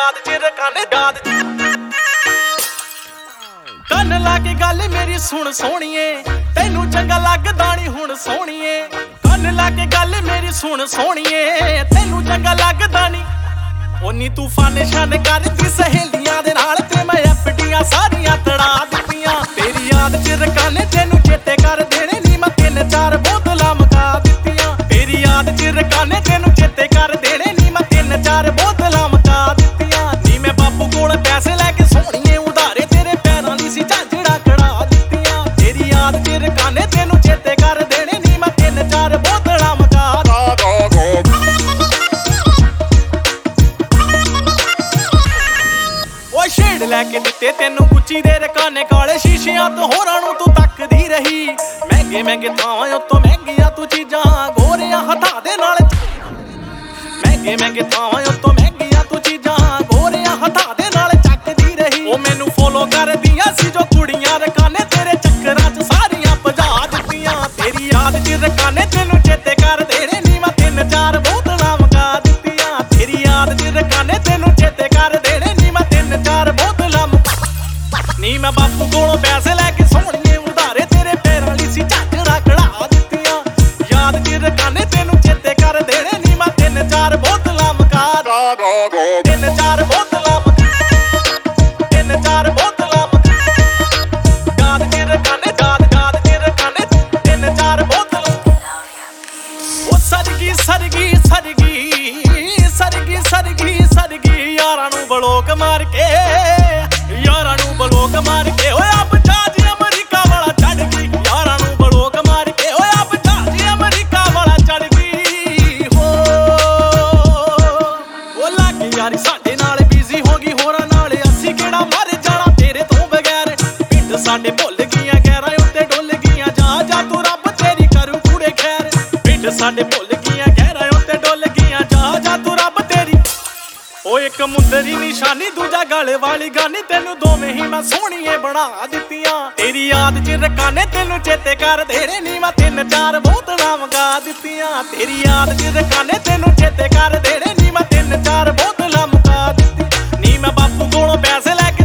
याद च रखाने याद ਕੰਨ ਲਾ ਕੇ ਗੱਲ ਮੇਰੀ ਸੁਣ ਸੋਹਣੀਏ ਤੈਨੂੰ ਚੰਗਾ ਲੱਗਦਾ ਨੀ ਹੁਣ ਸੋਹਣੀਏ ਕੰਨ ਲਾ ਕੇ ਗੱਲ ਮੇਰੀ ਸੁਣ ਸੋਹਣੀਏ ਤੈਨੂੰ ਚੰਗਾ ਲੱਗਦਾ ਨੀ ਉਨੀ ਤੂਫਾਨ ਸ਼ਨ ਕਰਦੀ ਸਹੇਲੀਆਂ ਦੇ ਨਾਲ ਤੇ ਮੈਂ ਐਫਡੀਆਂ ਸਾਰੀਆਂ ਤੜਾ ਦਿੱਤੀਆਂ ਤੇਰੀ ਯਾਦ ਚ ਰਕਾਨੇ ਤੈਨੂੰ ਚੇਤੇ ਕਰ ਦੇਣੇ ਨੀ ਮੈਂ 3-4 ਬੋਤਲਾਂ ਮਕਾ ਦਿੱਤੀਆਂ ਤੇਰੀ ਯਾਦ ਚ ਰਕਾਨੇ ਤੈਨੂੰ ਚੇਤੇ ਕਰ ਦੇਣੇ ਨੀ ਮੈਂ 3-4 ਬੋਤਲਾਂ ਮਕਾ ਦਿੱਤੀਆਂ ਨੀ ਮੈਂ ਬਾਪੂ ਕੋਲ ਪੈਸੇ ਲੈ ਕੇ ਸੋਹਣੀਏ ਉਧਾਰੇ ਤੇਰੇ ਪੈਰਾਂ ਦੀ ਸੀ ਝਾਂਜੜਾ ਖੜਾ ਦਿੱਤੀਆਂ ਤੇਰੀ ਯਾਦ ਚ ਰਕਾਨੇ ਤੈਨੂੰ ਚੇਤੇ ਕਰ ਦੇਣੇ ਨੀ ਮੈਂ 3-4 ਬੋਤਲਾਂ ਮਕਾ ਛੇੜ ਲੈ ਕੇ ਦਿੱਤੇ ਤੈਨੂੰ ਗੁੱਚੀ ਦੇ ਰਕਾਨੇ ਕਾਲੇ ਸ਼ੀਸ਼ਿਆਂ ਤੋਂ ਹੋਰਾਂ ਨੂੰ ਤੂੰ ਤੱਕਦੀ ਰਹੀ ਮਹਿੰਗੇ ਮਹਿੰਗੇ ਥਾਵਾਂ ਉੱਤੋਂ ਮਹਿੰਗੀਆਂ ਤੂੰ ਚੀਜ਼ਾਂ ਗੋਰਿਆਂ ਹੱਥਾਂ ਦੇ ਨਾਲ ਮਹਿੰਗੇ ਮਹਿੰਗੇ ਥਾਵਾਂ ਉੱਤੋਂ ਮਹਿੰਗੀਆਂ ਤੂੰ ਚੀਜ਼ਾਂ ਗੋਰਿਆਂ ਹੱਥਾਂ ਦੇ ਨਾਲ ਚੱਕਦੀ ਰਹੀ ਉਹ ਮੈਨੂੰ ਫੋਲੋ ਕਰਦੀਆਂ ਸੀ ਜੋ ਕੁੜੀਆਂ ਰਕਾਨੇ ਤੇਰੇ ਚੱਕਰਾਂ 'ਚ ਸਾਰੀਆਂ ਭਜਾ ਦਿੱਤੀਆਂ ਤੇਰੀ ਯਾਦ 'ਚ ਰਕਾਨੇ ਤੈਨੂੰ ਚੇਤੇ ਕਰ ਦੇਣੇ ਨੀ ਮੈਂ 3-4 ਬੋਤਲਾਂ ਮਕਾ ਦਿੱਤੀਆਂ ਤੇਰੀ ਯਾਦ 'ਚ ਰਕਾਨੇ ਤੈਨੂੰ ਚੇਤੇ ਕਰ ਦੇਣੇ ਨੀ ਮੈਂ 3-4 ਬੋਤਲਾਂ ਨੀ ਮੈਂ ਬਾਪੂ ਕੋਲੋਂ ਪੈਸੇ ਲੈ ਕੇ ਸੋਹਣੀਏ ਉਧਾਰੇ ਤੇਰੇ ਪੈਰਾਂ ਲਈ ਸੀ ਝਾਂਜੜਾ ਖੜਾ ਦਿੱਤੀਆਂ ਯਾਦ 'ਚ ਰਕਾਨੇ ਤੈਨੂੰ ਚੇਤੇ ਕਰ ਦੇਣੇ ਨੀ ਮੈਂ 3-4 ਬੋਤਲਾਂ ਮਕਾ 3-4 ਬੋਤਲਾਂ 3-4 ਬੋਤਲਾਂ ਯਾਦ 'ਚ ਰਕਾਨੇ ਯਾਦ 'ਚ ਰਕਾਨੇ 3-4 ਬੋਤਲਾਂ ਉਹ ਸਰਗੀ ਸਰਗੀ ਸਰਗੀ ਸਰਗੀ ਸਰਗੀ ਸਰਗੀ ਯਾਰਾਂ ਨੂੰ ਬਲੋਕ ਮਾਰ ਕੇ ਯਾਰਾਂ ਨੂੰ ਬਲੋਕ ਮਾਰ ਕੇ ਓਏ ਆਪ ਜਹਾਜ਼ ਅਮਰੀਕਾ ਵਾਲਾ ਚੜ ਗਈ ਯਾਰਾਂ ਨੂੰ ਬਲੋਕ ਮਾਰ ਕੇ ਓਏ ਆਪ ਜਹਾਜ਼ ਅਮਰੀਕਾ ਵਾਲਾ ਚੜ ਗਈ ਹੋ ਉਹ ਲੱਗ ਯਾਰੀ ਸਾਡੇ ਨਾਲ ਬਿਜ਼ੀ ਹੋ ਗਈ ਹੋਰਾਂ ਨਾਲ ਅਸੀਂ ਕਿਹੜਾ ਮਰ ਜਾਣਾ ਤੇਰੇ ਤੋਂ ਬਗੈਰ ਪਿੰਡ ਸਾਡੇ ਭੁੱਲ ਗਈਆਂ ਗਹਿਰਾਂ ਉੱਤੇ ਡੁੱਲ ਗਈਆਂ ਜਾ ਜਾ ਤੂੰ ਰੱਬ ਤੇਰੀ ਕਰੂ ਕੂੜੇ ਖੈਰ ਪਿੰਡ ਸਾਡੇ ਭੁੱਲ ਗਈਆਂ ਗਹਿਰਾਂ ਉੱਤੇ ਡੁੱਲ ਗਈਆਂ ਜਾ ਜਾ ਤੂੰ ਰੱਬ ਤੇਰੀ ਉਹ ਇੱਕ ਮੁੰਦਰੀ ਨਿਸ਼ਾਨੀ ਦੂਜਾ ਗਲ ਵਾਲੀ ਗਾਨੀ ਤੈਨੂੰ ਦੋਵੇਂ ਹੀ ਮੈਂ ਸੋਹਣੀਏ ਬਣਾ ਦਿੱਤੀਆਂ ਤੇਰੀ ਯਾਦ 'ਚ ਰਕਾਨੇ ਤੈਨੂੰ ਚੇਤੇ ਕਰ ਦੇਣੇ ਨੀ ਮੈਂ 3-4 ਬੋਤਲਾਂ ਮੰਗਾ ਦਿੱਤੀਆਂ ਤੇਰੀ ਯਾਦ 'ਚ ਰਕਾਨੇ ਤੈਨੂੰ ਚੇਤੇ ਕਰ ਦੇਣੇ ਨੀ ਮੈਂ 3-4 ਬੋਤਲਾਂ ਮੰਗਾ ਦਿੱਤੀਆਂ ਨੀ ਮੈਂ ਬਾਪੂ ਕੋਲੋਂ ਪੈਸੇ ਲੈ ਕੇ